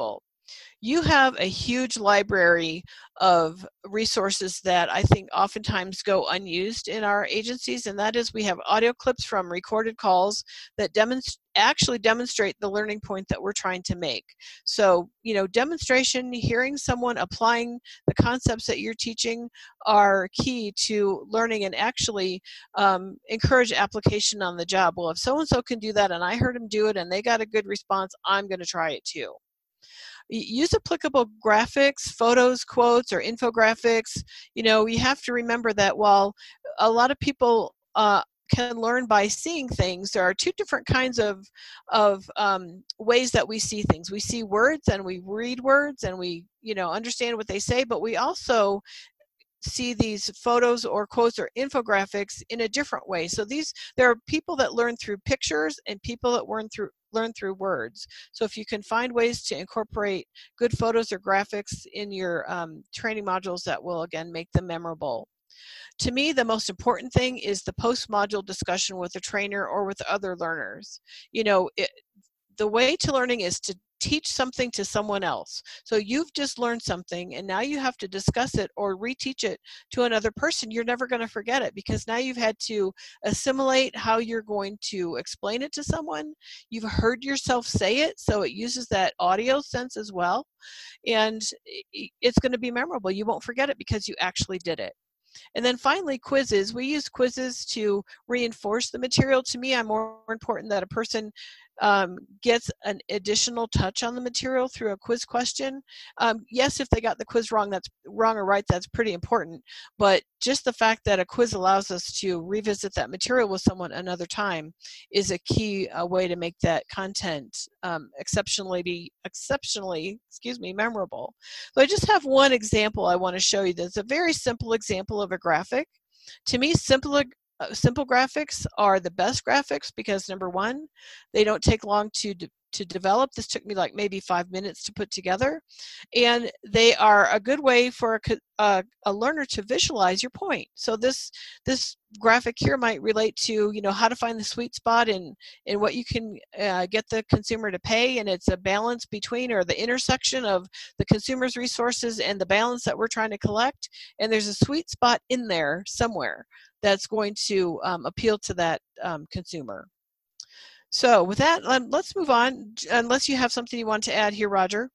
You have a huge library of resources that I think oftentimes go unused in our agencies, and that is we have audio clips from recorded calls that demonstrate actually demonstrate the learning point that we're trying to make. So, you know, demonstration, hearing someone applying the concepts that you're teaching are key to learning and actually um, encourage application on the job. Well, if so-and-so can do that and I heard them do it and they got a good response, I'm going to try it too. Use applicable graphics, photos, quotes, or infographics. You know, you have to remember that while a lot of people uh, can learn by seeing things, there are two different kinds of, of um, ways that we see things. We see words and we read words and we, you know, understand what they say, but we also see these photos or quotes or infographics in a different way. So these, there are people that learn through pictures and people that learn through learn through words. So if you can find ways to incorporate good photos or graphics in your um, training modules, that will again make them memorable. To me, the most important thing is the post-module discussion with the trainer or with other learners. You know, it, the way to learning is to teach something to someone else. So you've just learned something and now you have to discuss it or reteach it to another person. You're never going to forget it because now you've had to assimilate how you're going to explain it to someone. You've heard yourself say it, so it uses that audio sense as well. And it's going to be memorable. You won't forget it because you actually did it. And then finally, quizzes. We use quizzes to reinforce the material. To me, I'm more important that a person um, gets an additional touch on the material through a quiz question. Um, yes, if they got the quiz wrong, that's wrong or right, that's pretty important. But just the fact that a quiz allows us to revisit that material with someone another time is a key uh, way to make that content um, exceptionally, exceptionally, excuse me, memorable. So I just have one example I want to show you. That's a very simple example of a graphic. To me, simple Uh, simple graphics are the best graphics because number one, they don't take long to de to develop. This took me like maybe five minutes to put together, and they are a good way for a, a, a learner to visualize your point. So this this graphic here might relate to, you know, how to find the sweet spot in in what you can uh, get the consumer to pay, and it's a balance between or the intersection of the consumer's resources and the balance that we're trying to collect, and there's a sweet spot in there somewhere that's going to um, appeal to that um, consumer. So with that, um, let's move on, unless you have something you want to add here, Roger.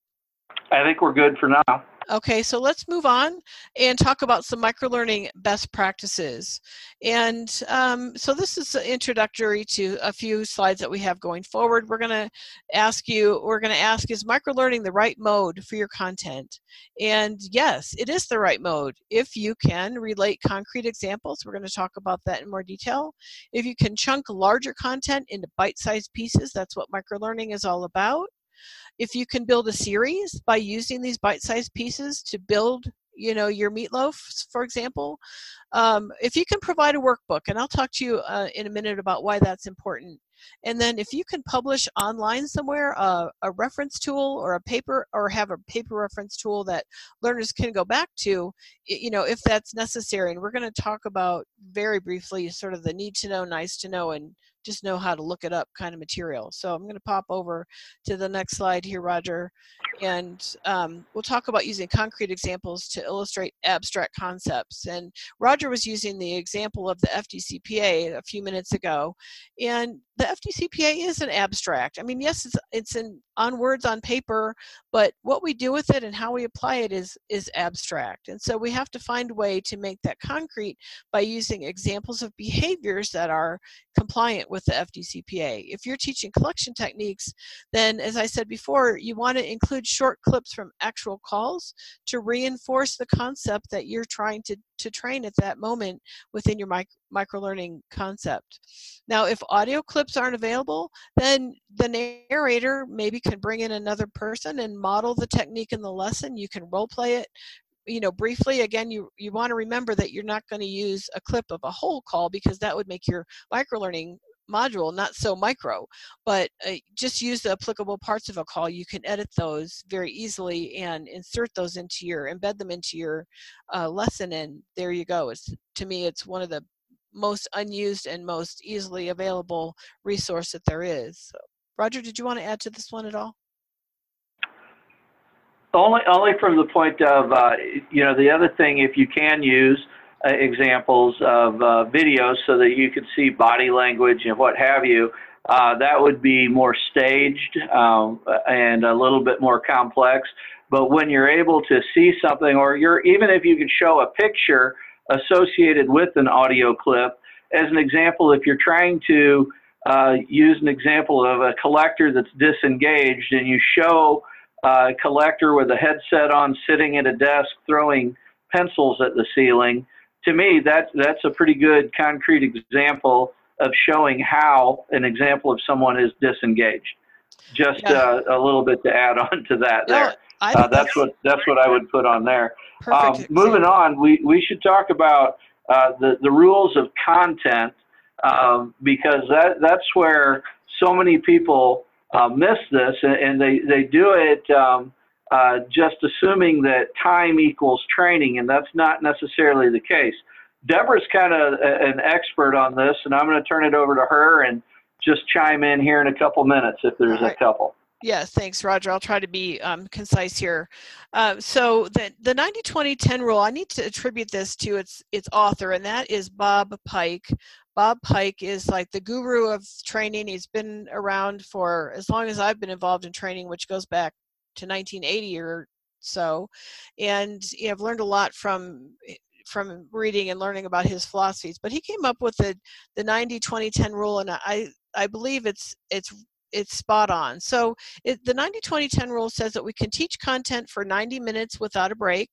I think we're good for now. Okay, so let's move on and talk about some microlearning best practices. And um, so this is introductory to a few slides that we have going forward. We're going to ask you, we're going to ask, is microlearning the right mode for your content? And yes, it is the right mode if you can relate concrete examples. We're going to talk about that in more detail. If you can chunk larger content into bite-sized pieces, that's what microlearning is all about. If you can build a series by using these bite-sized pieces to build, you know, your meatloaf, for example. Um, if you can provide a workbook, and I'll talk to you uh, in a minute about why that's important. And then if you can publish online somewhere uh, a reference tool or a paper, or have a paper reference tool that learners can go back to, you know, if that's necessary. And we're going to talk about very briefly sort of the need to know, nice to know, and just know how to look it up kind of material. So I'm going to pop over to the next slide here, Roger, and um, we'll talk about using concrete examples to illustrate abstract concepts. And Roger was using the example of the F D C P A a few minutes ago, and the F D C P A is an abstract. I mean, yes, it's, it's in, on words on paper, but what we do with it and how we apply it is, is abstract. And so we have to find a way to make that concrete by using examples of behaviors that are compliant with the F D C P A. If you're teaching collection techniques, then as I said before, you want to include short clips from actual calls to reinforce the concept that you're trying to, to train at that moment within your mic microlearning concept. Now, if audio clips aren't available, then the narrator maybe can bring in another person and model the technique in the lesson. You can role play it, you know, briefly. Again, you, you want to remember that you're not going to use a clip of a whole call because that would make your microlearning module not so micro, but uh, just use the applicable parts of a call. You can edit those very easily and insert those into your, embed them into your uh, lesson, and there you go. It's, to me, it's one of the most unused and most easily available resource that there is. So, Roger, did you want to add to this one at all? only only from the point of, uh, you know, the other thing, if you can use uh, examples of uh, videos so that you can see body language and what have you, uh, that would be more staged um, and a little bit more complex. But when you're able to see something, or you're, even if you can show a picture associated with an audio clip, as an example, if you're trying to uh, use an example of a collector that's disengaged and you show a collector with a headset on sitting at a desk throwing pencils at the ceiling, to me, that, that's a pretty good concrete example of showing how an example of someone is disengaged. Just Yeah. uh, a little bit to add on to that No, there. I Uh, think that's what that's what I would put on there. perfect Um, moving example. on, we, we should talk about uh, the, the rules of content, um, because that, that's where so many people uh, miss this, and, and they, they do it um, uh, just assuming that time equals training, and that's not necessarily the case. Deborah's kind of an expert on this, and I'm going to turn it over to her and just chime in here in a couple minutes if there's All right. a couple. Yeah, thanks, Roger. I'll try to be um, concise here. Uh, so the, the ninety twenty ten rule, I need to attribute this to its, its author, and that is Bob Pike. Bob Pike is like the guru of training. He's been around for as long as I've been involved in training, which goes back to nineteen eighty or so. And you know, I've learned a lot from from reading and learning about his philosophies. But he came up with the, the ninety twenty ten rule, and I, I believe it's it's it's spot on. So it, the ninety twenty ten rule says that we can teach content for ninety minutes without a break.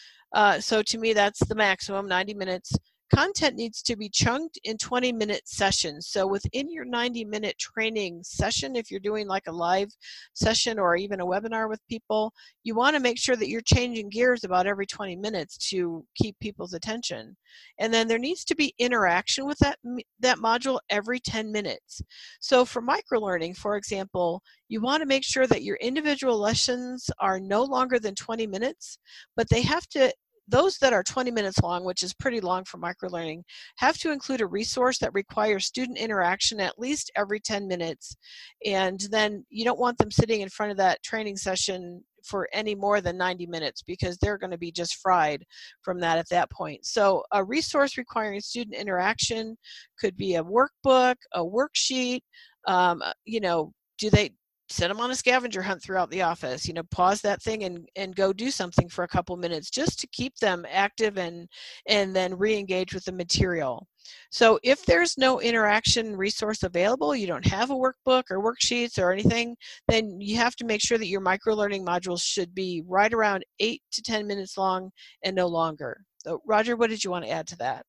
Uh, so to me, that's the maximum, ninety minutes. Content needs to be chunked in twenty minute sessions. So within your ninety minute training session, if you're doing like a live session or even a webinar with people, you want to make sure that you're changing gears about every twenty minutes to keep people's attention. And then there needs to be interaction with that, that module every ten minutes. So for microlearning, for example, you want to make sure that your individual lessons are no longer than twenty minutes, but they have to, those that are twenty minutes long, which is pretty long for microlearning, have to include a resource that requires student interaction at least every ten minutes. And then you don't want them sitting in front of that training session for any more than ninety minutes, because they're going to be just fried from that at that point. So a resource requiring student interaction could be a workbook, a worksheet, um, you know, do they, set them on a scavenger hunt throughout the office, you know, pause that thing and, and go do something for a couple minutes just to keep them active and, and then re-engage with the material. So if there's no interaction resource available, you don't have a workbook or worksheets or anything, then you have to make sure that your microlearning modules should be right around eight to ten minutes long and no longer. So Roger, what did you want to add to that?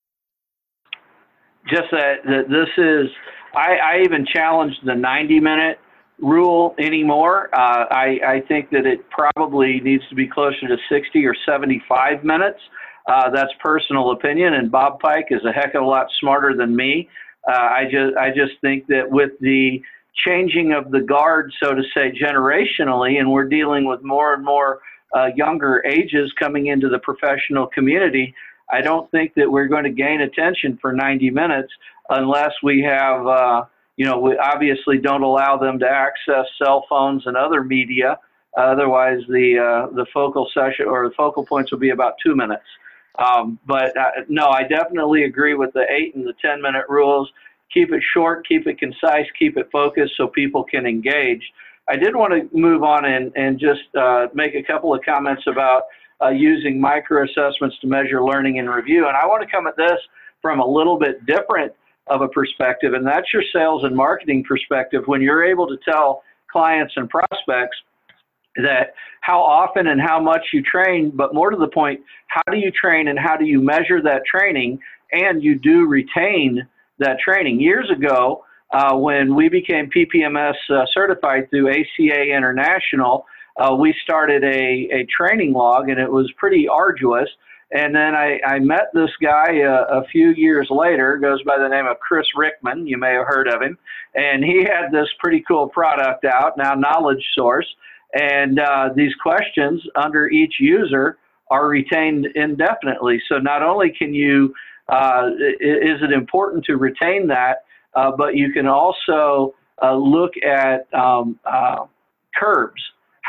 Just that, that this is, I, I even challenged the ninety minute rule anymore. Uh, I, I think that it probably needs to be closer to sixty or seventy-five minutes. Uh, that's personal opinion, and Bob Pike is a heck of a lot smarter than me. Uh, I just I just think that with the changing of the guard, so to say, generationally, and we're dealing with more and more uh, younger ages coming into the professional community, I don't think that we're going to gain attention for ninety minutes unless we have uh, you know, we obviously don't allow them to access cell phones and other media. Uh, otherwise, the uh, the focal session or the focal points will be about two minutes. Um, but uh, no, I definitely agree with the eight and the ten minute rules. Keep it short, keep it concise, keep it focused so people can engage. I did want to move on and, and just uh, make a couple of comments about uh, using micro assessments to measure learning and review. And I want to come at this from a little bit different of a perspective, and that's your sales and marketing perspective. When you're able to tell clients and prospects that how often and how much you train, but more to the point, how do you train and how do you measure that training, and you do retain that training. Years ago, uh, when we became P P M S uh, certified through A C A International, uh, we started a, a training log, and it was pretty arduous. And then I, I met this guy uh, a few years later, goes by the name of Chris Rickman. You may have heard of him. And he had this pretty cool product out, now Knowledge Source. And uh, these questions under each user are retained indefinitely. So not only can you, uh, is it important to retain that, uh, but you can also uh, look at um, uh, curves.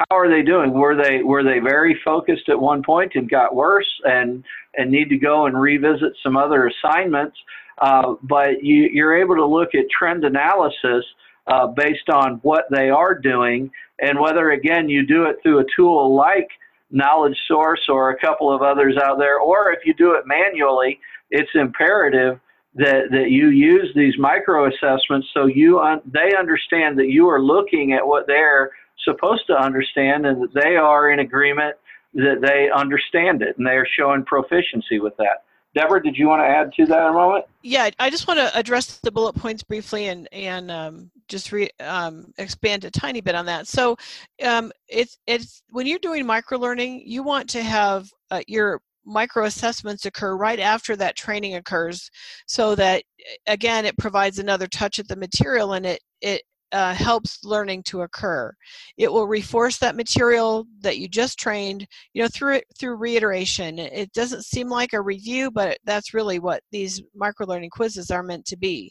how are they doing? Were they were they very focused at one point and got worse and and need to go and revisit some other assignments? Uh, but you, you're able to look at trend analysis uh, based on what they are doing, and whether, again, you do it through a tool like Knowledge Source or a couple of others out there, or if you do it manually, it's imperative that, that you use these micro assessments so you un they understand that you are looking at what they're supposed to understand and that they are in agreement that they understand it and they are showing proficiency with that. Deborah, did you want to add to that a moment? Yeah, I just want to address the bullet points briefly and and um, just re, um, expand a tiny bit on that. So, um, it's it's when you're doing microlearning, you want to have uh, your micro assessments occur right after that training occurs, so that again it provides another touch at the material and it it uh, helps learning to occur. It will reinforce that material that you just trained, you know, through it through reiteration. It doesn't seem like a review, but that's really what these microlearning quizzes are meant to be.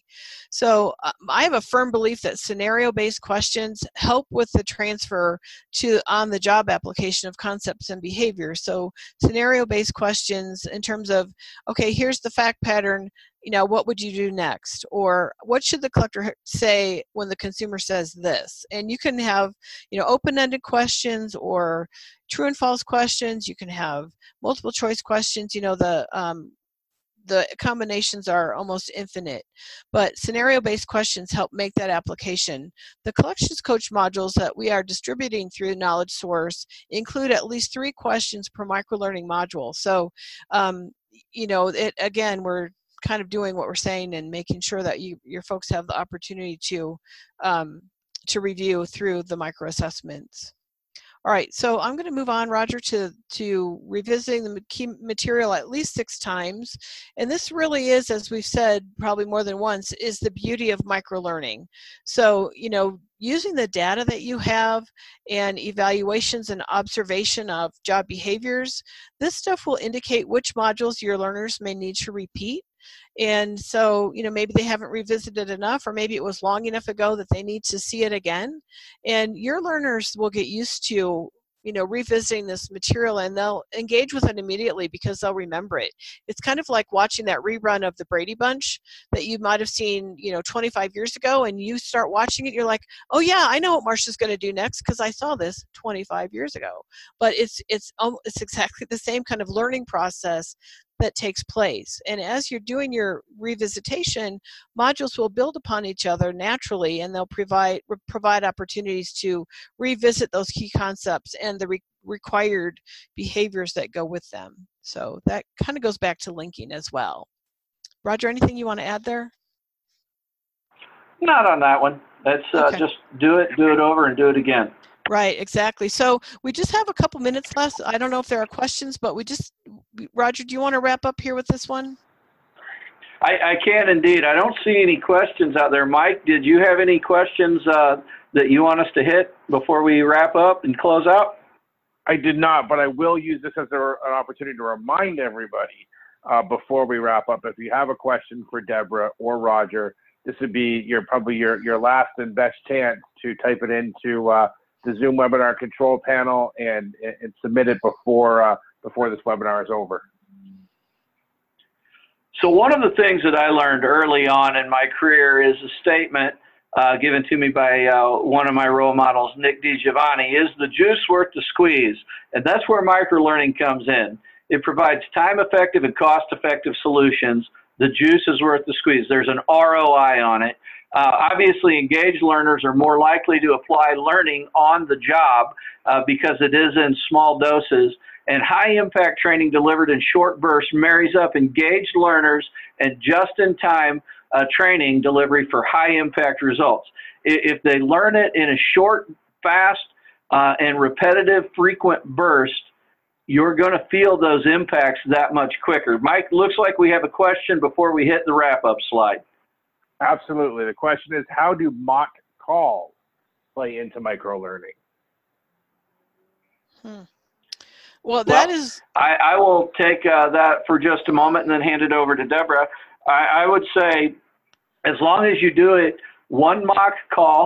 So um, I have a firm belief that scenario-based questions help with the transfer to on-the-job application of concepts and behavior. So scenario-based questions in terms of, okay, here's the fact pattern, you know, what would you do next? Or what should the collector say when the consumer says this? And you can have, you know, open-ended questions or true and false questions. You can have multiple choice questions. You know, the um, the combinations are almost infinite, but scenario-based questions help make that application. The Collections Coach modules that we are distributing through Knowledge Source include at least three questions per microlearning module. So, um, you know, it again, we're kind of doing what we're saying and making sure that you, your folks have the opportunity to, um, to review through the micro assessments. All right, so I'm going to move on, Roger, to, to revisiting the key material at least six times. And this really is, as we've said probably more than once, is the beauty of microlearning. So, you know, using the data that you have and evaluations and observation of job behaviors, this stuff will indicate which modules your learners may need to repeat. And so, you know, maybe they haven't revisited enough, or maybe it was long enough ago that they need to see it again. And your learners will get used to, you know, revisiting this material, and they'll engage with it immediately because they'll remember it. It's kind of like watching that rerun of the Brady Bunch that you might have seen, you know, twenty-five years ago, and you start watching it, you're like, oh yeah, I know what Marcia's going to do next because I saw this twenty-five years ago. But it's, it's, it's exactly the same kind of learning process that takes place. And as you're doing your revisitation, modules will build upon each other naturally, and they'll provide provide opportunities to revisit those key concepts and the re required behaviors that go with them. So that kind of goes back to linking as well. Roger, anything you want to add there? Not on that one. Let's uh, Okay. just do it, do it over, and do it again. Right, exactly. So we just have a couple minutes left. I don't know if there are questions, but we just, Roger, do you want to wrap up here with this one? I, I can indeed. I don't see any questions out there. Mike, did you have any questions uh, that you want us to hit before we wrap up and close out? I did not, but I will use this as a, an opportunity to remind everybody uh, before we wrap up. If you have a question for Deborah or Roger, this would be your probably your your last and best chance to type it into uh, the Zoom webinar control panel and, and submit it before uh, before this webinar is over. So one of the things that I learned early on in my career is a statement uh, given to me by uh, one of my role models, Nick DiGiovanni, is the juice worth the squeeze? And that's where microlearning comes in. It provides time-effective and cost-effective solutions. The juice is worth the squeeze. There's an R O I on it. Uh, obviously, engaged learners are more likely to apply learning on the job uh, because it is in small doses. And high-impact training delivered in short bursts marries up engaged learners and just-in-time uh, training delivery for high-impact results. If they learn it in a short, fast, uh, and repetitive, frequent burst, you're going to feel those impacts that much quicker. Mike, looks like we have a question before we hit the wrap-up slide. Absolutely. The question is, how do mock calls play into microlearning? Hmm. Well, that well, is... I, I will take uh, that for just a moment and then hand it over to Deborah. I, I would say, as long as you do it one mock call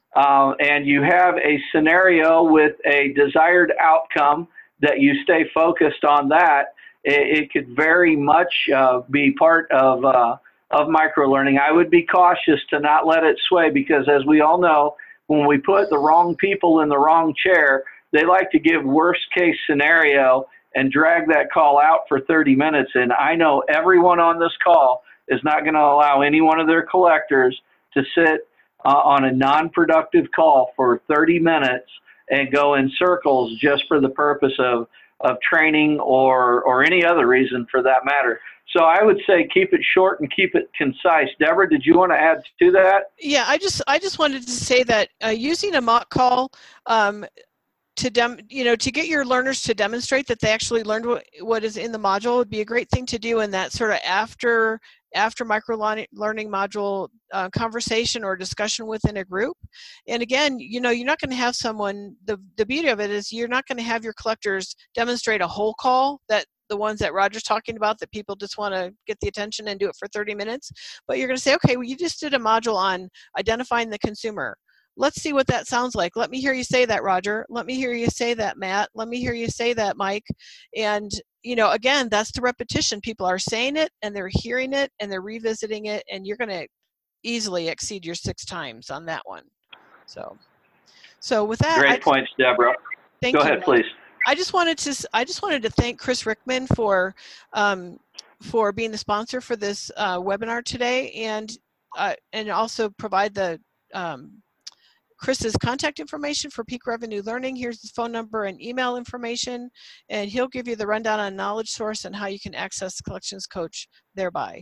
uh, and you have a scenario with a desired outcome that you stay focused on that, it, it could very much uh, be part of, uh, of microlearning. I would be cautious to not let it sway, because as we all know, when we put the wrong people in the wrong chair, they like to give worst case scenario and drag that call out for thirty minutes. And I know everyone on this call is not going to allow any one of their collectors to sit uh, on a non-productive call for thirty minutes and go in circles just for the purpose of, of training or, or any other reason for that matter. So I would say keep it short and keep it concise. Deborah, did you want to add to that? Yeah, I just I just wanted to say that uh, using a mock call um, to dem you know to get your learners to demonstrate that they actually learned what, what is in the module would be a great thing to do in that sort of after after micro learning module uh, conversation or discussion within a group. And again, you know, you're not going to have someone, the, the beauty of it is you're not going to have your collectors demonstrate a whole call, that the ones that Roger's talking about that people just want to get the attention and do it for thirty minutes. But you're going to say, okay, well, you just did a module on identifying the consumer. Let's see what that sounds like. Let me hear you say that, Roger. Let me hear you say that, Matt. Let me hear you say that, Mike. And, you know, again, that's the repetition. People are saying it and they're hearing it and they're revisiting it, and you're going to easily exceed your six times on that one. So, so with that, great I, points, Deborah. Thank Go you. ahead, please. I just wanted to I just wanted to thank Chris Rickman for um, for being the sponsor for this uh, webinar today, and uh, and also provide the um, Chris's contact information for Peak Revenue Learning. Here's his phone number and email information, and he'll give you the rundown on Knowledge Source and how you can access Collections Coach thereby.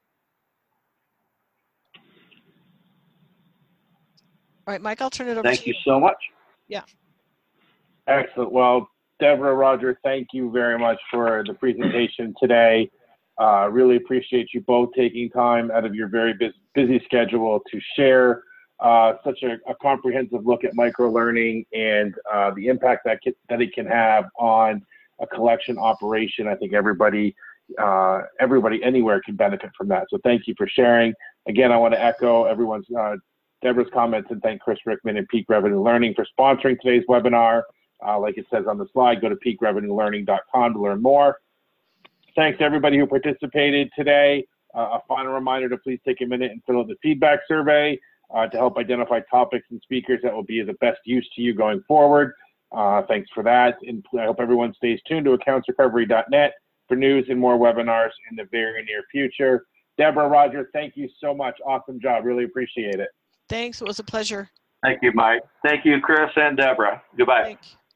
All right, Mike, I'll turn it over Thank to you. you so much. Yeah. Excellent. Well, Deborah, Roger, thank you very much for the presentation today. Uh, really appreciate you both taking time out of your very busy, busy schedule to share uh, such a, a comprehensive look at microlearning and uh, the impact that, can, that it can have on a collection operation. I think everybody, uh, everybody anywhere can benefit from that. So thank you for sharing. Again, I want to echo everyone's, uh, Deborah's comments, and thank Chris Rickman and Peak Revenue Learning for sponsoring today's webinar. Uh, like it says on the slide, go to peak revenue learning dot com to learn more. Thanks to everybody who participated today. Uh, a final reminder to please take a minute and fill out the feedback survey uh, to help identify topics and speakers that will be of the best use to you going forward. Uh, thanks for that. And I hope everyone stays tuned to accounts recovery dot net for news and more webinars in the very near future. Deborah, Roger, thank you so much. Awesome job. Really appreciate it. Thanks. It was a pleasure. Thank you, Mike. Thank you, Chris and Deborah. Goodbye. Thank you.